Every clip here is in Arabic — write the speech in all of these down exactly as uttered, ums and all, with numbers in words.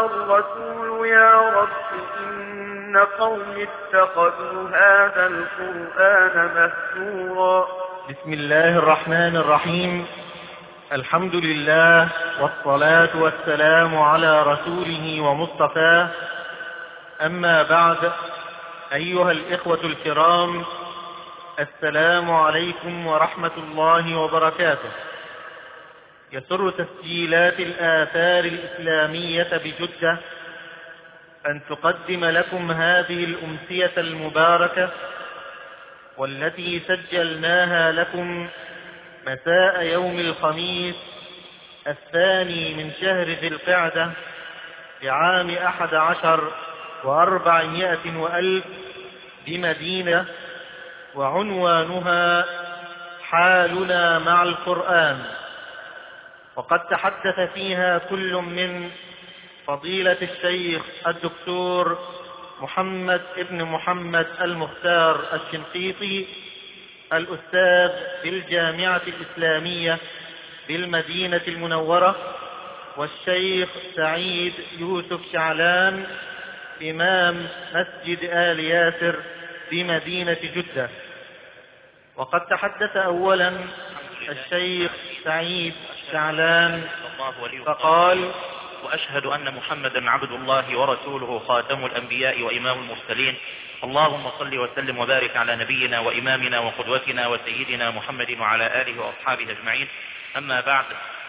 الرسول يا رب إن قوم اتخذوا هذا القرآن مهجورا. بسم الله الرحمن الرحيم. الحمد لله والصلاة والسلام على رسوله ومصطفاه. أما بعد، أيها الإخوة الكرام، السلام عليكم ورحمة الله وبركاته. يسر تسجيلات الآثار الإسلامية بجدة أن تقدم لكم هذه الأمسية المباركة، والتي سجلناها لكم مساء يوم الخميس الثاني من شهر ذي القعدة لعام أحد عشر وأربعمائة وألف بمدينة، وعنوانها حالنا مع القرآن. وقد تحدث فيها كل من فضيلة الشيخ الدكتور محمد ابن محمد المختار الشنقيطي، الأستاذ بالجامعة الإسلامية بالمدينة المنورة، والشيخ سعيد يوسف شعلان إمام مسجد آل ياسر بمدينة جدة. وقد تحدث أولا الشيخ سعيد شعلان فقال: وأشهد أن محمدا عبد الله ورسوله خاتم الأنبياء وإمام المرسلين. اللهم صل وسلم وبارك على نبينا وإمامنا وقدوتنا وسيدنا محمد وعلى آله وأصحابه أجمعين. أما بعد،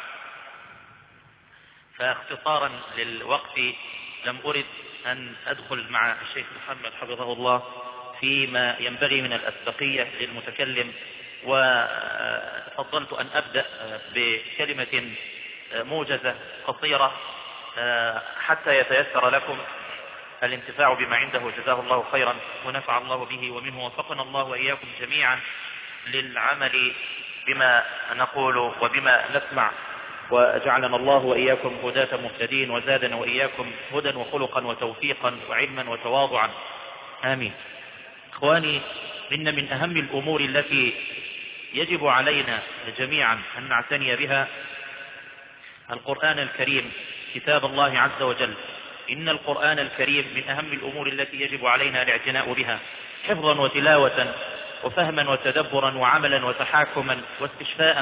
فاختصارا للوقت لم أرد أن أدخل مع الشيخ محمد حفظه الله فيما ينبغي من الأسبقية للمتكلم، وفضلت أن أبدأ بكلمة موجزة قصيرة حتى يتيسر لكم الانتفاع بما عنده، جزاه الله خيرا ونفع الله به ومنه. وفقنا الله وإياكم جميعا للعمل بما نقول وبما نسمع، وجعلنا الله وإياكم هداة مهتدين، وزادنا وإياكم هدى وخلقا وتوفيقا وعلما وتواضعا، آمين. إخواني، إن من أهم الأمور التي يجب علينا جميعا أن نعتني بها القرآن الكريم، كتاب الله عز وجل. إن القرآن الكريم من أهم الأمور التي يجب علينا الاعتناء بها حفظا وتلاوة وفهما وتدبرا وعملا وتحاكما واستشفاء.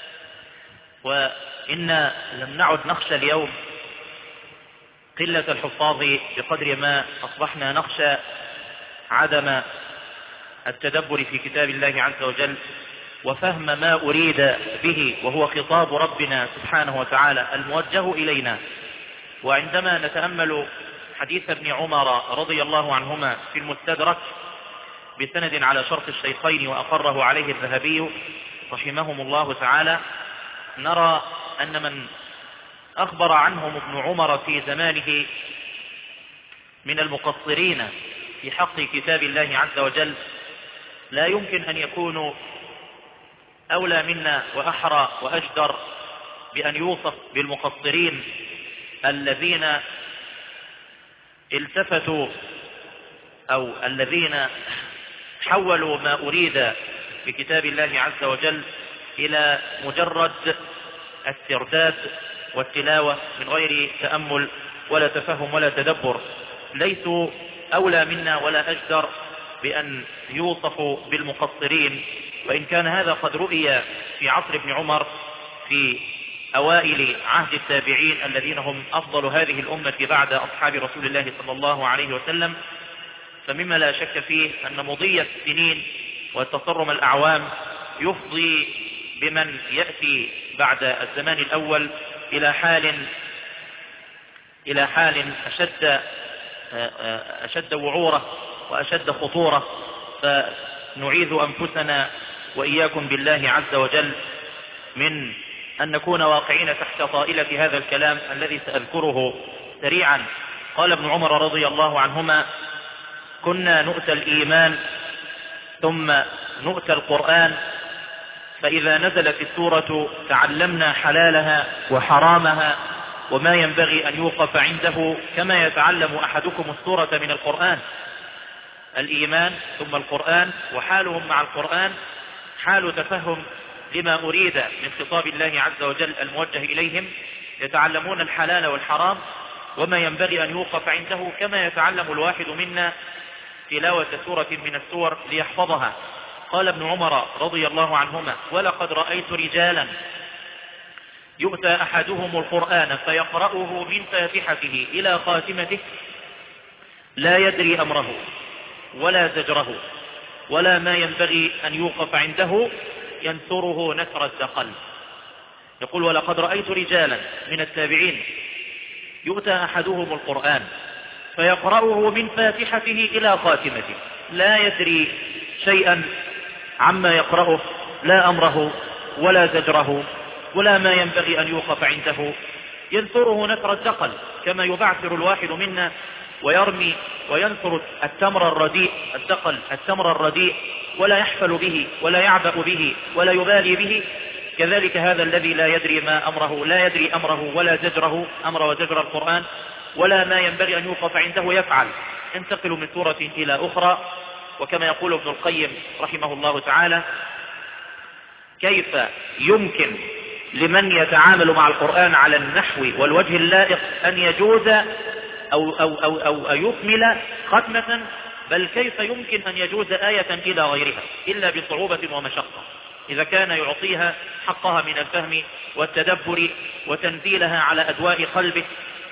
وإن لم نعد نخشى اليوم قلة الحفاظ بقدر ما أصبحنا نخشى عدم التدبر في كتاب الله عز وجل وفهم ما أريد به، وهو خطاب ربنا سبحانه وتعالى الموجه إلينا. وعندما نتأمل حديث ابن عمر رضي الله عنهما في المستدرك بسند على شرط الشيخين وأقره عليه الذهبي رحمهم الله تعالى، نرى أن من أخبر عنهم ابن عمر في زمانه من المقصرين في حق كتاب الله عز وجل لا يمكن أن يكونوا أولى منا وأحرى وأجدر بأن يوصف بالمقصرين الذين التفتوا أو الذين حولوا ما أريد بكتاب الله عز وجل إلى مجرد السرداد والتلاوة من غير تأمل ولا تفهم ولا تدبر. ليسوا أولى منا ولا أجدر بأن يوصفوا بالمقصرين، وإن كان هذا قد رؤي في عصر ابن عمر في أوائل عهد التابعين الذين هم أفضل هذه الأمة بعد أصحاب رسول الله صلى الله عليه وسلم. فمما لا شك فيه أن مضي السنين وتصرم الأعوام يفضي بمن يأتي بعد الزمان الأول إلى حال إلى حال أشد أشد وعورة وأشد خطورة. فنعيذ أنفسنا وإياكم بالله عز وجل من أن نكون واقعين تحت طائلة هذا الكلام الذي سأذكره سريعا. قال ابن عمر رضي الله عنهما: كنا نؤتى الإيمان ثم نؤتى القرآن، فإذا نزلت السورة تعلمنا حلالها وحرامها وما ينبغي أن يوقف عنده كما يتعلم أحدكم السورة من القرآن. الإيمان ثم القرآن، وحالهم مع القرآن حال تفهم لما أريد من خطاب الله عز وجل الموجه إليهم، يتعلمون الحلال والحرام وما ينبغي أن يوقف عنده، كما يتعلم الواحد منا تلاوة سورة من السور ليحفظها. قال ابن عمر رضي الله عنهما: ولقد رأيت رجالا يؤتى أحدهم القرآن فيقرأه من فاتحته إلى خاتمته لا يدري أمره ولا زجره ولا ما ينبغي أن يوقف عنده، ينثره نثر الدقل. يقول: ولقد رأيت رجالا من التابعين يؤتى أحدهم القرآن فيقرأه من فاتحته إلى خاتمته لا يدري شيئا عما يقرأه، لا أمره ولا زجره ولا ما ينبغي أن يوقف عنده، ينثره نثر الدقل، كما يبعثر الواحد منا ويرمي وينثر التمر الرديء الدقل التمر الرديء ولا يحفل به ولا يعبأ به ولا يبالي به. كذلك هذا الذي لا يدري ما أمره لا يدري أمره ولا زجره، أمر وزجر القرآن، ولا ما ينبغي أن يوقف عنده يفعل، ينتقل من سورة إلى أخرى. وكما يقول ابن القيم رحمه الله تعالى: كيف يمكن لمن يتعامل مع القرآن على النحو والوجه اللائق أن يجوز أو, أو, أو, أو, أو يكمل ختمة، بل كيف يمكن أن يجوز آية إلى غيرها إلا بصعوبة ومشقة، إذا كان يعطيها حقها من الفهم والتدبر وتنزيلها على أدواء قلبه.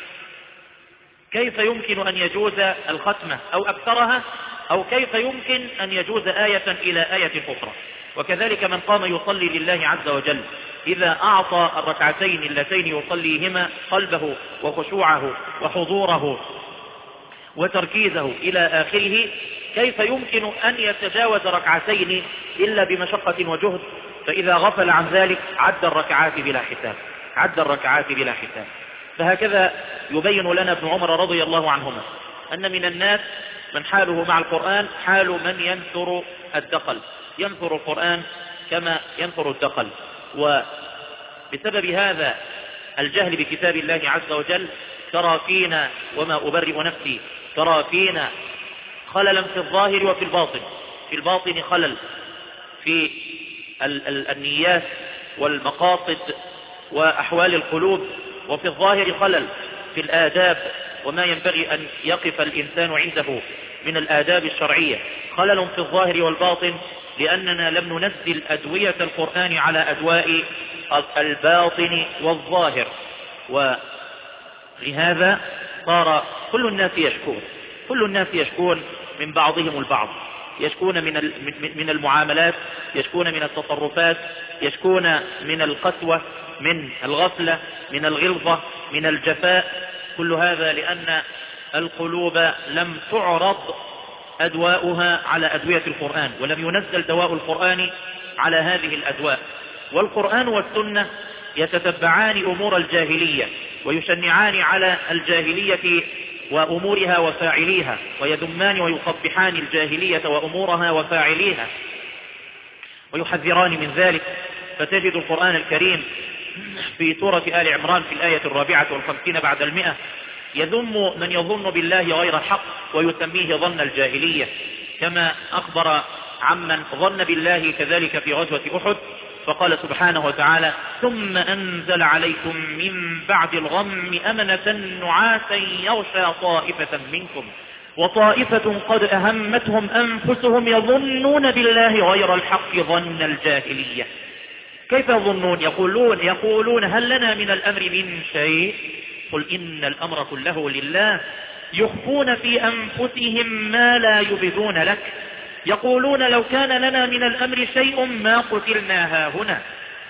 كيف يمكن أن يجوز الختمة أو أكثرها، أو كيف يمكن أن يجوز آية إلى آية أخرى. وكذلك من قام يصلي لله عز وجل إذا أعطى الركعتين اللتين يصليهما قلبه وخشوعه وحضوره وتركيزه إلى آخره، كيف يمكن أن يتجاوز ركعتين إلا بمشقة وجهد؟ فإذا غفل عن ذلك عد الركعات بلا حساب عد الركعات بلا حساب. فهكذا يبين لنا ابن عمر رضي الله عنهما أن من الناس من حاله مع القرآن حال من ينثر الدقل، ينثر القرآن كما ينثر الدقل. وبسبب هذا الجهل بكتاب الله عز وجل ترى فينا، وما أبرئ نفسي، ترى فينا خللا في الظاهر وفي الباطن. في الباطن خلل في ال ال النيات والمقاصد وأحوال القلوب، وفي الظاهر خلل في الآداب وما ينبغي أن يقف الإنسان عنده من الآداب الشرعية. خلل في الظاهر والباطن لأننا لم ننزل أدوية القرآن على أدواء الباطن والظاهر، ولهذا صار كل الناس يشكون كل الناس يشكون من بعضهم البعض، يشكون من من المعاملات، يشكون من التصرفات، يشكون من القسوة، من الغفلة، من الغلظة، من الجفاء. كل هذا لأن القلوب لم تعرض أدواؤها على أدوية القرآن، ولم ينزل دواء القرآن على هذه الأدواء. والقرآن والسنة يتتبعان أمور الجاهلية ويشنعان على الجاهلية وأمورها وفاعليها، ويذمان ويقبحان الجاهلية وأمورها وفاعليها ويحذران من ذلك. فتجد القرآن الكريم في سورة آل عمران في الآية الرابعة والخمسين بعد المئة يذم من يظن بالله غير حق ويسميه ظن الجاهلية، كما أخبر عمن ظن بالله كذلك في غزوة أحد، فقال سبحانه وتعالى: ثم أنزل عليكم من بعد الغم أمنة نعاسا يغشى طائفة منكم وطائفة قد أهمتهم أنفسهم يظنون بالله غير الحق ظن الجاهلية. كيف يظنون؟ يقولون يقولون هل لنا من الأمر من شيء؟ قل إن الأمر كله لله يخفون في أنفسهم ما لا يبدون لك، يقولون لو كان لنا من الأمر شيء ما قتلنا هاهنا.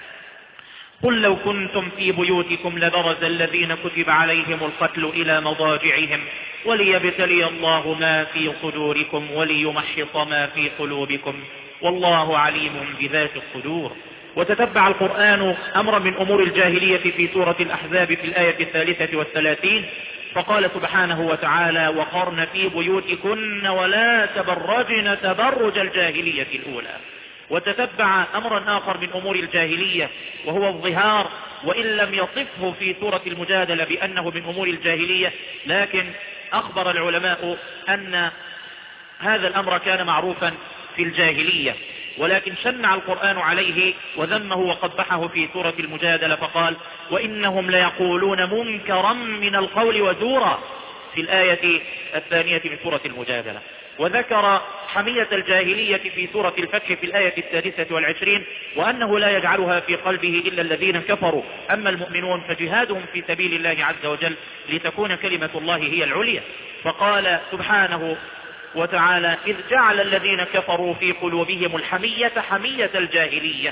قل لو كنتم في بيوتكم لبرز الذين كتب عليهم القتل إلى مضاجعهم وليبتلي الله ما في صدوركم وليمحص ما في قلوبكم والله عليم بذات الصدور. وتتبع القرآن أمرا من أمور الجاهلية في سورة الأحزاب في الآية الثالثة والثلاثين، فقال سبحانه وتعالى: وقرن في بيوتكن ولا تبرجن تبرج الجاهلية الأولى. وتتبع أمرا آخر من أمور الجاهلية وهو الظهار، وإن لم يصفه في سورة المجادلة بأنه من أمور الجاهلية، لكن أخبر العلماء أن هذا الأمر كان معروفا في الجاهلية. ولكن شنع القرآن عليه وذمه وقبحه في سورة المجادلة فقال وإنهم ليقولون منكرا من القول وزورا في الآية الثانية من سورة المجادلة. وذكر حمية الجاهلية في سورة الفتح في الآية السادسة والعشرين وأنه لا يجعلها في قلبه إلا الذين كفروا، أما المؤمنون فجهادهم في سبيل الله عز وجل لتكون كلمة الله هي العليا. فقال سبحانه وتعالى إذ جعل الذين كفروا في قلوبهم الحمية حمية الجاهلية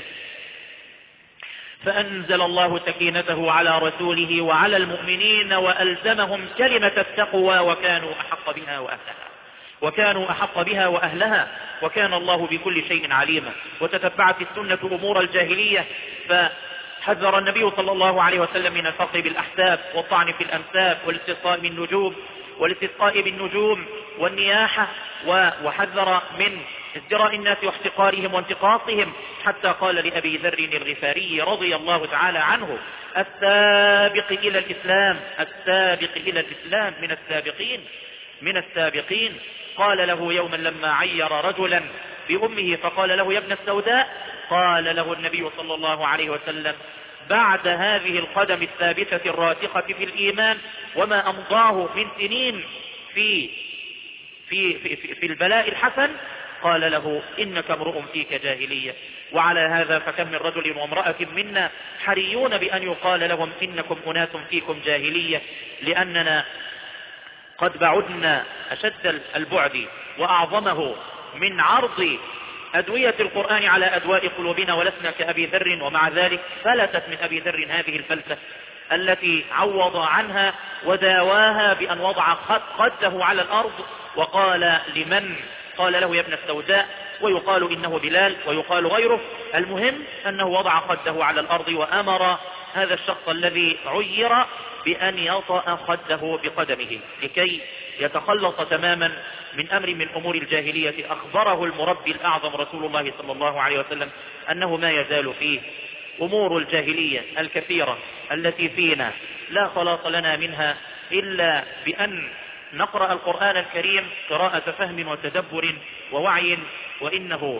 فأنزل الله سكينته على رسوله وعلى المؤمنين وألزمهم كلمة التقوى وكانوا أحق بها وأهلها وكانوا أحق بها وأهلها وكان الله بكل شيء عليما. وتتبعت السنة أمور الجاهلية فحذر النبي صلى الله عليه وسلم من الفخر بالأحساب والطعن في الأنساب والاستسقاء بالنجوم والاستسقاء بالنجوم والنياحة وحذر من ازدراء الناس واحتقارهم وانتقاصهم حتى قال لأبي ذر الغفاري رضي الله تعالى عنه السابق إلى الإسلام السابق إلى الإسلام من السابقين من السابقين قال له يوما لما عير رجلا بأمه فقال له يا ابن السوداء قال له النبي صلى الله عليه وسلم بعد هذه القدم الثابتة الراسخة في الإيمان وما أمضاه من سنين في في في, في, في البلاء الحسن قال له إنك امرؤ فيك جاهلية. وعلى هذا فكم من رجل وامرأة منا حريون بأن يقال لهم إنكم أناس فيكم جاهلية لأننا قد بعدنا أشد البعد وأعظمه من عرض أدوية القرآن على أدواء قلوبنا ولسنا كأبي ذر. ومع ذلك فلتت من أبي ذر هذه الفلسة التي عوض عنها وداواها بأن وضع خده على الأرض وقال لمن قال له يا ابن السوداء ويقال إنه بلال ويقال غيره. المهم أنه وضع خده على الأرض وأمر هذا الشخص الذي عير بأن يطأ خده بقدمه لكي يتخلص تماما من أمر من أمور الجاهلية أخبره المربي الأعظم رسول الله صلى الله عليه وسلم أنه ما يزال فيه أمور الجاهلية الكثيرة التي فينا لا خلاص لنا منها إلا بأن نقرأ القرآن الكريم قراءة فهم وتدبر ووعي. وإنه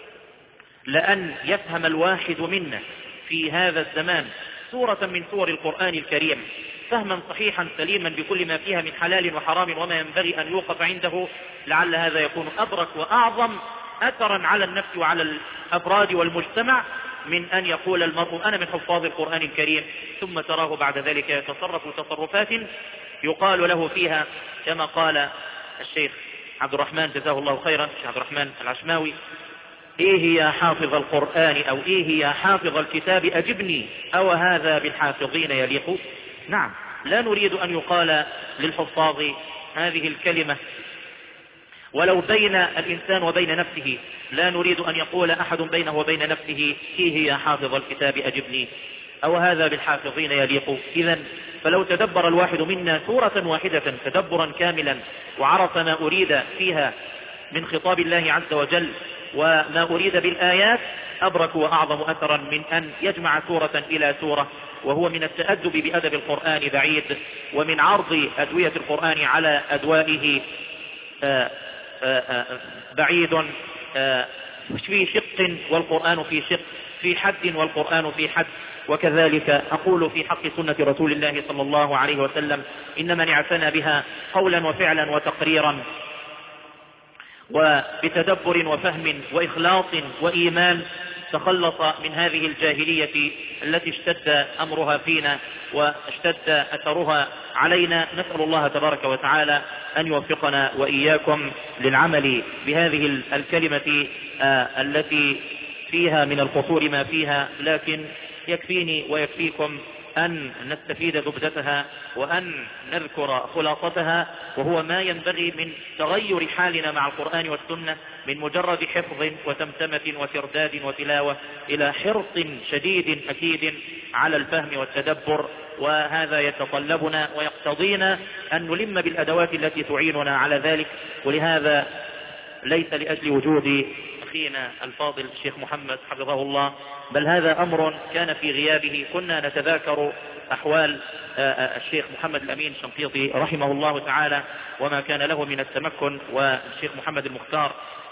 لأن يفهم الواحد منا في هذا الزمان سورة من سور القرآن الكريم فهما صحيحا سليما بكل ما فيها من حلال وحرام وما ينبغي أن يوقف عنده لعل هذا يكون أبرك وأعظم أثرا على النفس وعلى الأفراد والمجتمع من أن يقول المرء أنا من حفاظ القرآن الكريم ثم تراه بعد ذلك يتصرف تصرفات يقال له فيها كما قال الشيخ عبد الرحمن جزاه الله خيرا الشيخ عبد الرحمن العشماوي إيه يا حافظ القرآن أو إيه يا حافظ الكتاب أجبني أو هذا بالحافظين يليق. نعم لا نريد أن يقال للحفاظ هذه الكلمة ولو بين الإنسان وبين نفسه لا نريد أن يقول أحد بينه وبين نفسه إيه يا حافظ الكتاب أجبني أو هذا بالحافظين يليق. إذن فلو تدبر الواحد منا سورة واحدة تدبرا كاملا وعرف ما أريد فيها من خطاب الله عز وجل وما أريد بالآيات أبرك وأعظم أثرا من أن يجمع سورة إلى سورة وهو من التأدب بأدب القرآن بعيد ومن عرض أدوية القرآن على أدوائه آآ آآ بعيد في شق والقرآن في شق في حد والقرآن في حد. وكذلك أقول في حق سنة رسول الله صلى الله عليه وسلم إن من اعتنى بها قولا وفعلا وتقريرا وبتدبر وفهم وإخلاص وإيمان تخلص من هذه الجاهلية التي اشتد أمرها فينا واشتد أثرها علينا. نسأل الله تبارك وتعالى أن يوفقنا وإياكم للعمل بهذه الكلمة التي فيها من القصور ما فيها، لكن يكفيني ويكفيكم أن نستفيد زبدتها وأن نذكر خلاصتها، وهو ما ينبغي من تغير حالنا مع القرآن والسنة من مجرد حفظ وتمتمة وترداد وتلاوة إلى حرص شديد أكيد على الفهم والتدبر. وهذا يتطلبنا ويقتضينا أن نلم بالأدوات التي تعيننا على ذلك. ولهذا ليس لأجل وجود أخينا الفاضل الشيخ محمد حفظه الله، بل هذا أمر كان في غيابه كنا نتذاكر أحوال الشيخ محمد الأمين الشنقيطي رحمه الله تعالى وما كان له من التمكن، والشيخ محمد المختار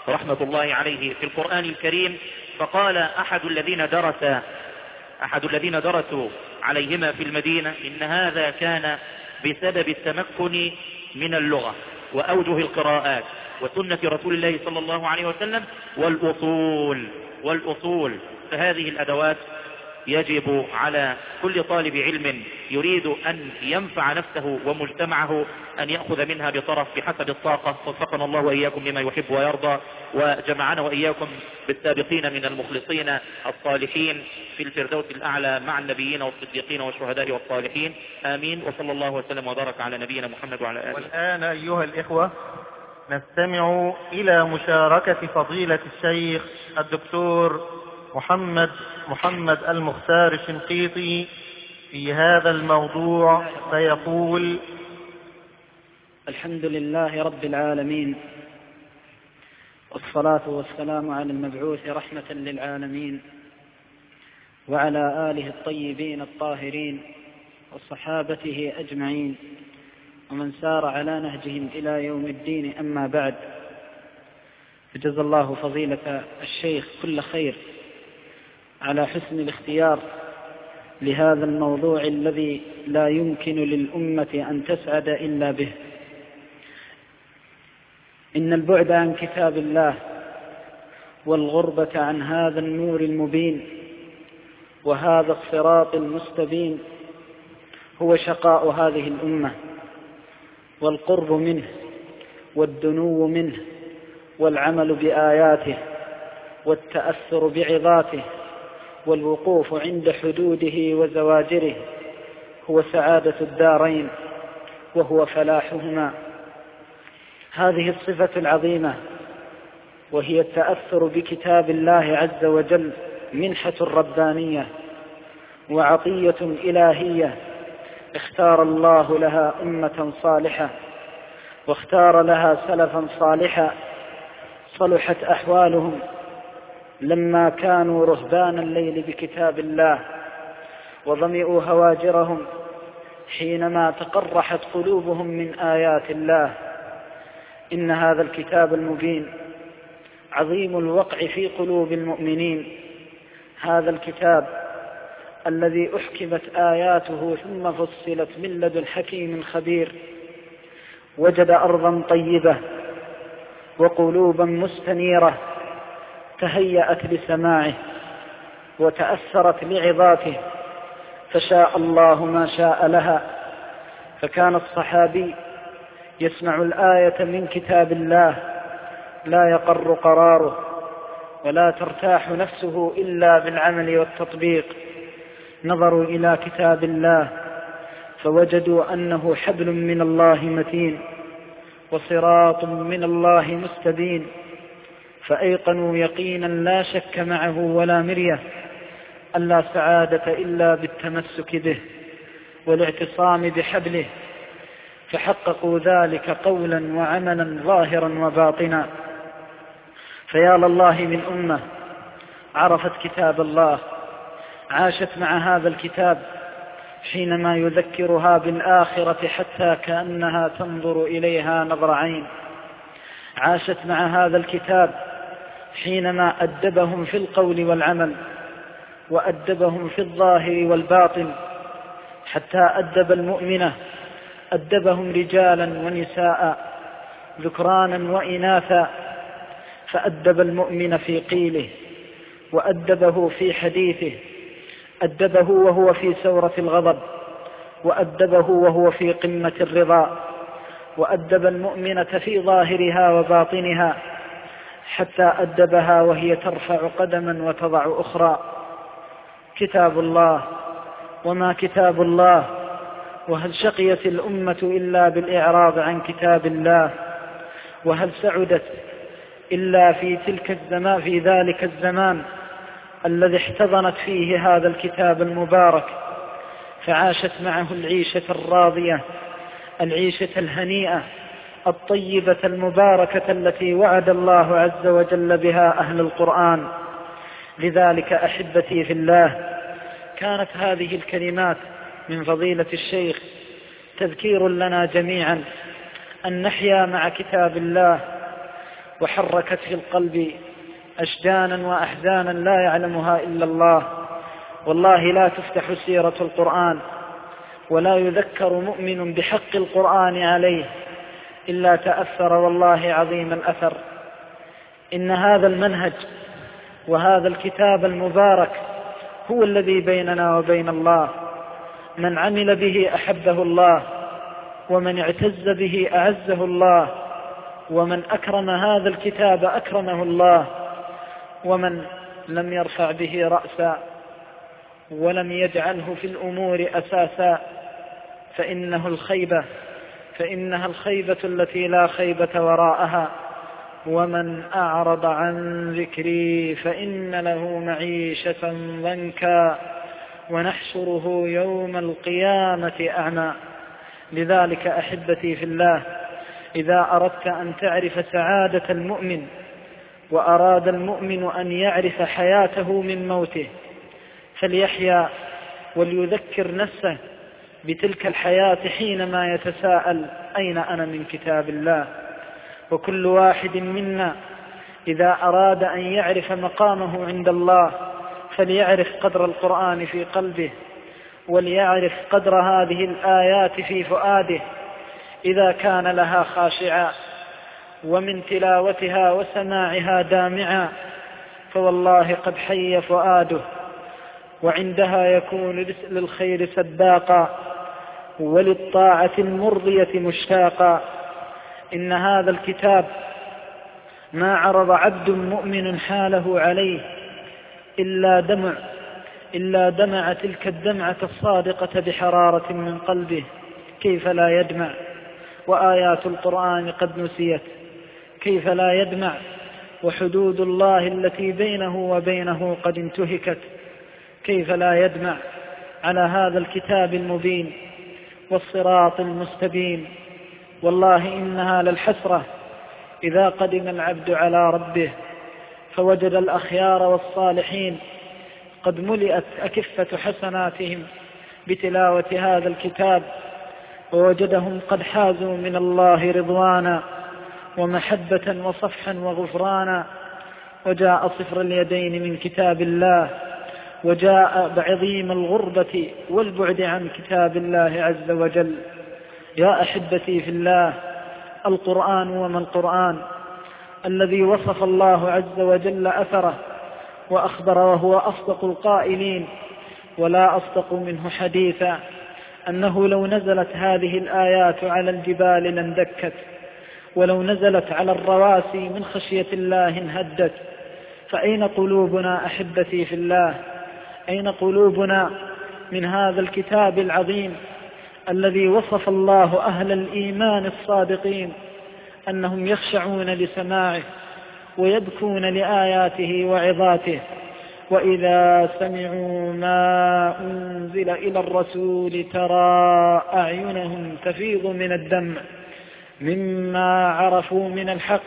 رحمة الله عليه في القرآن الكريم، فقال أحد الذين درس أحد الذين درسوا عليهما في المدينة إن هذا كان بسبب التمكن من اللغة وأوجه القراءات وسنة رسول الله صلى الله عليه وسلم والأصول والأصول فهذه الأدوات يجب على كل طالب علم يريد أن ينفع نفسه ومجتمعه أن يأخذ منها بطرف بحسب الطاقة. وفقنا الله وإياكم لما يحب ويرضى، وجمعنا وإياكم بالسابقين من المخلصين الصالحين في الفردوس الأعلى مع النبيين والصديقين والشهداء والصالحين، آمين. وصلى الله وسلم وبارك على نبينا محمد وعلى آله. والآن أيها الإخوة نستمع إلى مشاركة فضيلة الشيخ الدكتور محمد محمد المختار الشنقيطي في هذا الموضوع، فيقول: الحمد لله رب العالمين، والصلاة والسلام على المبعوث رحمة للعالمين، وعلى آله الطيبين الطاهرين وصحابته أجمعين، ومن سار على نهجهم إلى يوم الدين. أما بعد، فجزا الله فضيلة الشيخ كل خير على حسن الاختيار لهذا الموضوع الذي لا يمكن للأمة أن تسعد إلا به. إن البعد عن كتاب الله والغربة عن هذا النور المبين وهذا الصراط المستبين هو شقاء هذه الأمة، والقرب منه والدنو منه والعمل بآياته والتأثر بعظاته والوقوف عند حدوده وزواجره هو سعادة الدارين وهو فلاحهما. هذه الصفة العظيمة وهي التأثر بكتاب الله عز وجل منحة ربانية وعطية إلهية اختار الله لها أمة صالحة، واختار لها سلفا صالحا صلحت أحوالهم لما كانوا رهبان الليل بكتاب الله، وظمئوا هواجرهم حينما تقرحت قلوبهم من آيات الله. إن هذا الكتاب المبين عظيم الوقع في قلوب المؤمنين، هذا الكتاب الذي أحكمت آياته ثم فصلت من لدن حكيم خبير، وجد أرضا طيبة وقلوبا مستنيرة تهيأت لسماعه وتأثرت لعظاته، فشاء الله ما شاء لها. فكان الصحابي يسمع الآية من كتاب الله لا يقر قراره ولا ترتاح نفسه إلا بالعمل والتطبيق. نظروا إلى كتاب الله فوجدوا أنه حبل من الله متين وصراط من الله مستبين، فأيقنوا يقينا لا شك معه ولا مرية أن لا سعادة إلا بالتمسك به والاعتصام بحبله، فحققوا ذلك قولا وعملا ظاهرا وباطنا. فيا لله من أمة عرفت كتاب الله، عاشت مع هذا الكتاب حينما يذكرها بالآخرة حتى كأنها تنظر إليها نظر عين، عاشت مع هذا الكتاب حينما أدبهم في القول والعمل وأدبهم في الظاهر والباطن، حتى أدب المؤمنة أدبهم رجالا ونساء ذكرانا وإناثا، فأدب المؤمن في قيله وأدبه في حديثه، أدبه وهو في سورة الغضب وأدبه وهو في قمة الرضا، وأدب المؤمنة في ظاهرها وباطنها حتى أدبها وهي ترفع قدما وتضع أخرى. كتاب الله وما كتاب الله، وهل شقيت الأمة إلا بالإعراض عن كتاب الله؟ وهل سعدت إلا في تلك الزمان في ذلك الزمان الذي احتضنت فيه هذا الكتاب المبارك فعاشت معه العيشة الراضية، العيشة الهنيئة الطيبة المباركة التي وعد الله عز وجل بها أهل القرآن. لذلك أحبتي في الله، كانت هذه الكلمات من فضيلة الشيخ تذكير لنا جميعا أن نحيا مع كتاب الله وحركت في القلب أشجانا وأحزانا لا يعلمها إلا الله. والله لا تفتح سيرة القرآن ولا يذكر مؤمن بحق القرآن عليه إلا تأثر والله عظيم الأثر. إن هذا المنهج وهذا الكتاب المبارك هو الذي بيننا وبين الله. من عمل به أحبه الله، ومن اعتز به أعزه الله، ومن أكرم هذا الكتاب أكرمه الله، ومن لم يرفع به رأسا ولم يجعله في الأمور أساسا فإنه الخيبة فإنها الخيبة التي لا خيبة وراءها. ومن أعرض عن ذكري فإن له معيشة ضنكا ونحشره يوم القيامة أعمى. لذلك أحبتي في الله، إذا أردت أن تعرف سعادة المؤمن وأراد المؤمن أن يعرف حياته من موته فليحيا وليذكر نفسه بتلك الحياة حينما يتساءل أين أنا من كتاب الله. وكل واحد منا إذا أراد أن يعرف مقامه عند الله فليعرف قدر القرآن في قلبه، وليعرف قدر هذه الآيات في فؤاده إذا كان لها خاشعا ومن تلاوتها وسماعها دامعا، فوالله قد حي فؤاده، وعندها يكون للخير سباقا وللطاعة المرضية مشتاقا. إن هذا الكتاب ما عرض عبد مؤمن حاله عليه إلا دمع إلا دمع تلك الدمعة الصادقة بحرارة من قلبه، كيف لا يدمع وآيات القرآن قد نسيت؟ كيف لا يدمع وحدود الله التي بينه وبينه قد انتهكت؟ كيف لا يدمع على هذا الكتاب المبين والصراط المستبين؟ والله إنها للحسرة إذا قدم العبد على ربه فوجد الأخيار والصالحين قد ملئت أكفة حسناتهم بتلاوة هذا الكتاب، ووجدهم قد حازوا من الله رضوانا ومحبة وصفحا وغفرانا. وجاء صفر اليدين من كتاب الله، وجاء بعظيم الغربة والبعد عن كتاب الله عز وجل. يا أحبتي في الله، القرآن وما القرآن الذي وصف الله عز وجل أثره وأخبر وهو أصدق القائلين ولا أصدق منه حديثا أنه لو نزلت هذه الآيات على الجبال لاندكت، ولو نزلت على الرواسي من خشية الله انهدت. فأين قلوبنا أحبتي في الله؟ أين قلوبنا من هذا الكتاب العظيم الذي وصف الله أهل الإيمان الصادقين أنهم يخشعون لسماعه ويبكون لآياته وعظاته، وإذا سمعوا ما أنزل إلى الرسول ترى أعينهم تفيض من الدمع مما عرفوا من الحق.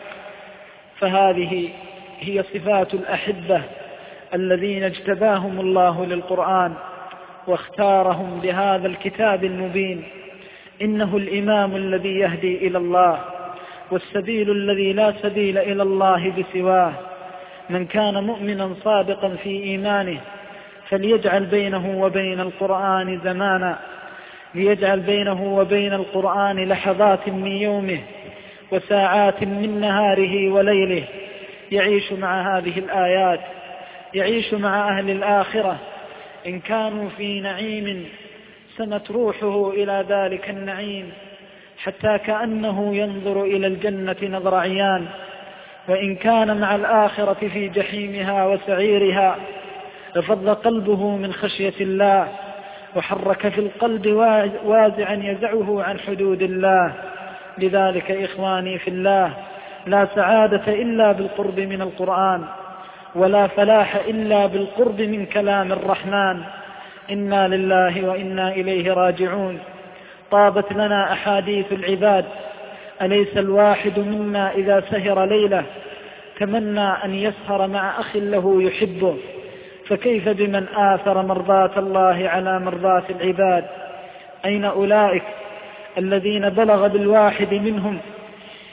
فهذه هي صفات الأحبة الذين اجتباهم الله للقرآن واختارهم بهذا الكتاب المبين. إنه الإمام الذي يهدي إلى الله والسبيل الذي لا سبيل إلى الله بسواه. من كان مؤمنا صادقا في إيمانه فليجعل بينه وبين القرآن زمانا، ليجعل بينه وبين القرآن لحظات من يومه وساعات من نهاره وليله، يعيش مع هذه الآيات، يعيش مع أهل الآخرة. إن كانوا في نعيم سمت روحه إلى ذلك النعيم حتى كأنه ينظر إلى الجنة نظر عيان. وإن كان مع الآخرة في جحيمها وسعيرها فض قلبه من خشية الله وحرك في القلب وازعا يزعه عن حدود الله. لذلك إخواني في الله، لا سعادة إلا بالقرب من القرآن، ولا فلاح إلا بالقرب من كلام الرحمن. إنا لله وإنا إليه راجعون. طابت لنا أحاديث العباد. أليس الواحد منا إذا سهر ليلة تمنى أن يسهر مع أخ له يحبه؟ فكيف بمن آثر مرضاة الله على مرضاة العباد؟ أين أولئك الذين بلغ بالواحد منهم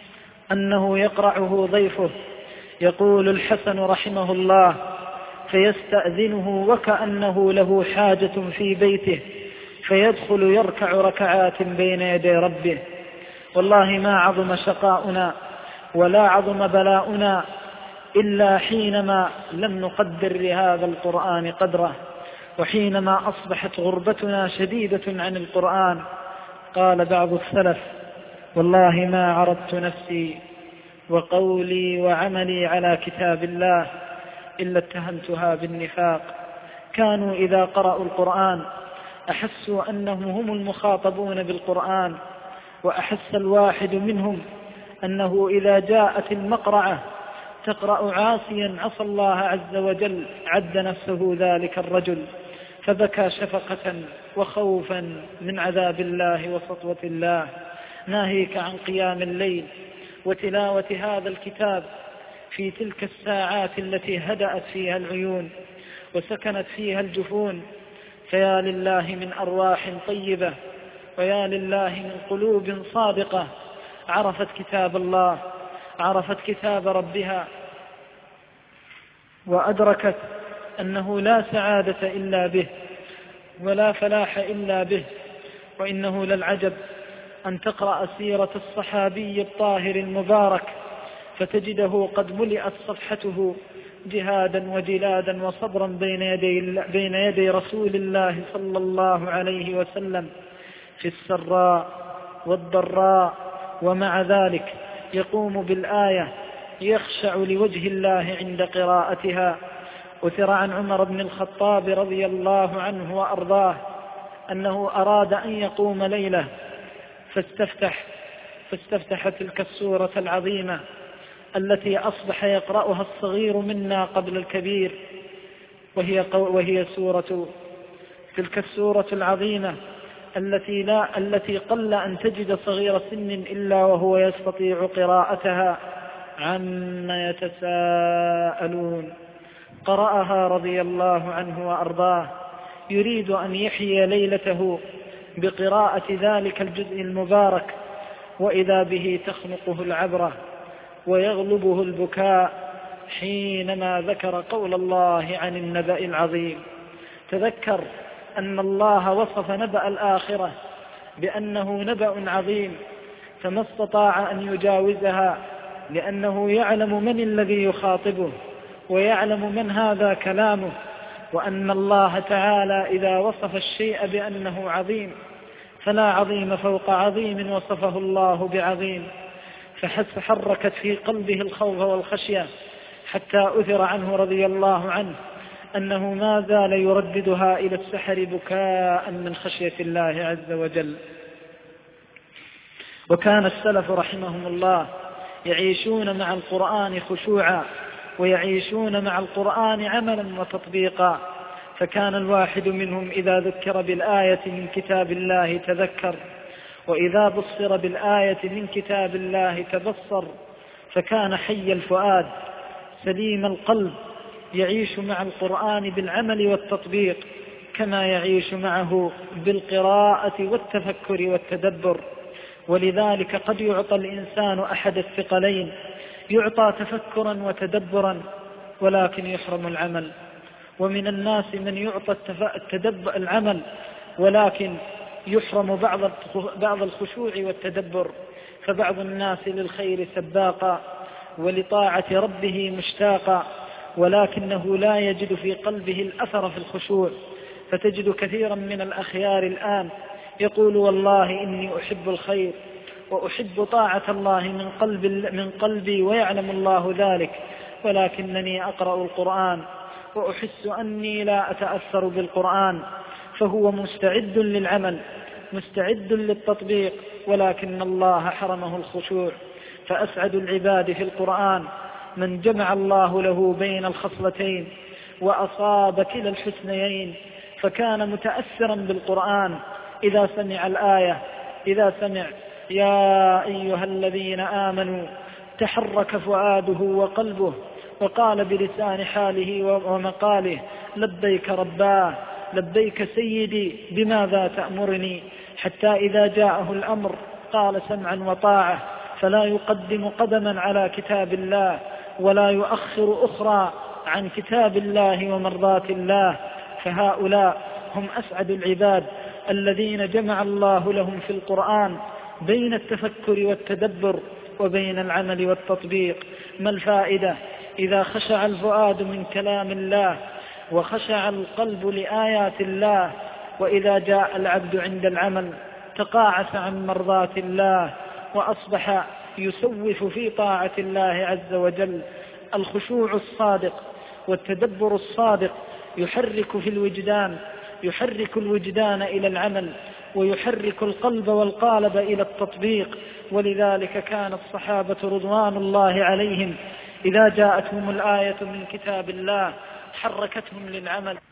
أنه يقرعه ضيفه يقول الحسن رحمه الله: فيستأذنه وكأنه له حاجة في بيته، فيدخل يركع ركعات بين يدي ربه. والله ما عظم شقاؤنا ولا عظم بلاؤنا إلا حينما لم نقدر لهذا القرآن قدره، وحينما أصبحت غربتنا شديدة عن القرآن. قال بعض السلف: والله ما عرضت نفسي وقولي وعملي على كتاب الله إلا اتهمتها بالنفاق. كانوا إذا قرأوا القرآن أحسوا أنهم هم المخاطبون بالقرآن، وأحس الواحد منهم أنه إذا جاءت المقرعة تقرأ عاصيا عصى الله عز وجل عد نفسه ذلك الرجل، فبكى شفقة وخوفا من عذاب الله وسطوة الله. ناهيك عن قيام الليل وتلاوة هذا الكتاب في تلك الساعات التي هدأت فيها العيون وسكنت فيها الجفون. فيا لله من أرواح طيبة، ويا لله من قلوب صادقة عرفت كتاب الله، عرفت كتاب ربها، وأدركت أنه لا سعادة إلا به ولا فلاح إلا به. وإنه للعجب أن تقرأ سيرة الصحابي الطاهر المبارك فتجده قد ملئت صفحته جهادا وجلادا وصبرا بين يدي, بين يدي رسول الله صلى الله عليه وسلم في السراء والضراء، ومع ذلك يقوم بالآية يخشع لوجه الله عند قراءتها. أثر عن عمر بن الخطاب رضي الله عنه وأرضاه أنه أراد أن يقوم ليلة فاستفتح فاستفتح تلك السورة العظيمة التي أصبح يقرأها الصغير منا قبل الكبير، وهي, وهي سورة تلك السورة العظيمة التي, لا التي قل أن تجد صغير سن إلا وهو يستطيع قراءتها. عما يتساءلون. قرأها رضي الله عنه وأرضاه يريد أن يحيي ليلته بقراءة ذلك الجزء المبارك، وإذا به تخنقه العبرة ويغلبه البكاء حينما ذكر قول الله عن النبأ العظيم. تذكر أن الله وصف نبأ الآخرة بأنه نبأ عظيم، فما استطاع أن يجاوزها لأنه يعلم من الذي يخاطبه ويعلم من هذا كلامه، وأن الله تعالى إذا وصف الشيء بأنه عظيم فلا عظيم فوق عظيم وصفه الله بعظيم. فحس حركت في قلبه الخوف والخشية، حتى أثر عنه رضي الله عنه أنه ما زال يرددها إلى السحر بكاء من خشية الله عز وجل. وكان السلف رحمهم الله يعيشون مع القرآن خشوعا، ويعيشون مع القرآن عملا وتطبيقا. فكان الواحد منهم إذا ذكر بالآية من كتاب الله تذكر، وإذا بصر بالآية من كتاب الله تبصر. فكان حي الفؤاد سليم القلب يعيش مع القرآن بالعمل والتطبيق كما يعيش معه بالقراءة والتفكر والتدبر. ولذلك قد يعطى الإنسان أحد الثقلين، يعطى تفكرا وتدبرا ولكن يحرم العمل. ومن الناس من يعطى التدبر العمل ولكن يحرم بعض بعض الخشوع والتدبر. فبعض الناس للخير سباقا ولطاعة ربه مشتاقا، ولكنه لا يجد في قلبه الأثر في الخشوع. فتجد كثيرا من الأخيار الآن يقول والله إني أحب الخير وأحب طاعة الله من, قلب من قلبي ويعلم الله ذلك، ولكنني أقرأ القرآن وأحس أني لا أتأثر بالقرآن. فهو مستعد للعمل مستعد للتطبيق، ولكن الله حرمه الخشوع. فأسعد العباد في القرآن من جمع الله له بين الخصلتين وأصاب كلا الحسنيين، فكان متأثرا بالقرآن إذا سمع الآية، إذا سمع يا أيها الذين آمنوا تحرك فؤاده وقلبه وقال بلسان حاله ومقاله لبيك رباه لبيك سيدي بماذا تأمرني، حتى إذا جاءه الأمر قال سمعا وطاعة فلا يقدم قدما على كتاب الله ولا يؤخر أخرى عن كتاب الله ومرضاة الله، فهؤلاء هم أسعد العباد الذين جمع الله لهم في القرآن بين التفكر والتدبر وبين العمل والتطبيق. ما الفائدة إذا خشع الفؤاد من كلام الله وخشع القلب لآيات الله، وإذا جاء العبد عند العمل تقاعس عن مرضاة الله وأصبح يسوف في طاعة الله عز وجل؟ الخشوع الصادق والتدبر الصادق يحرك في الوجدان يحرك الوجدان إلى العمل، ويحرك القلب والقالب إلى التطبيق. ولذلك كان الصحابة رضوان الله عليهم إذا جاءتهم الآية من كتاب الله حركتهم للعمل.